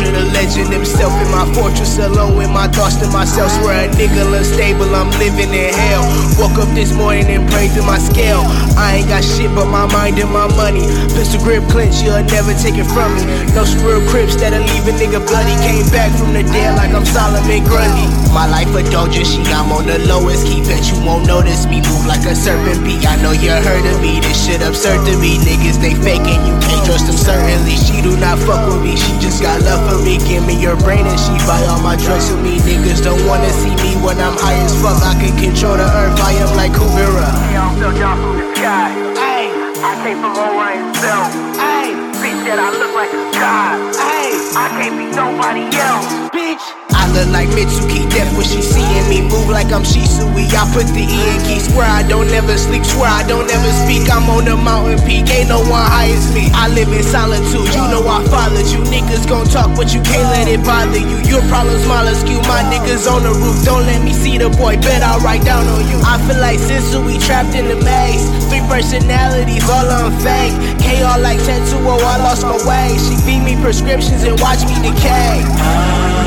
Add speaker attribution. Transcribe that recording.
Speaker 1: Picture the legend himself in my fortress, alone with my thoughts to myself. Swear a nigga unstable, I'm living in hell. Woke up this morning and prayed to my scale. I ain't got shit but my mind and my money. Pistol grip clench, you'll never take it from me. No some real crips that'll leave a nigga bloody. Came back from the dead like I'm Solomon Grundy. My life a doja, I'm on the lowest key. Bet you won't notice me move like a serpent bee. I know you heard of me, this shit absurd to me. Niggas they faking, you can't trust them certainly. She do not fuck with me, she just got love for me. Give me your brain and she buy all my drugs for me. Niggas don't wanna see me when I'm high as fuck. I can control the earth, I am like Kuvira.
Speaker 2: Hey, I'm fell down from the sky. Ay, I came from Orion's belt. Ay, bitch said I look like a god. Ay, I can't be nobody else, bitch.
Speaker 1: I look like Mitsuki Death when she seeing me move like I'm Shisui. I put the E in key, swear I don't ever sleep, swear I don't ever speak. I'm on the mountain peak, ain't no one high as me. I live in solitude, you know I followed you. Niggas gon' talk but you can't let it bother you. Your problems minuscule, my niggas on the roof. Don't let me see the boy, bet I'll write down on you. I feel like Sisui trapped in the maze. 3 personalities, all on fake. KR like Tetsuo, I lost my way. She feed me prescriptions and watch me decay.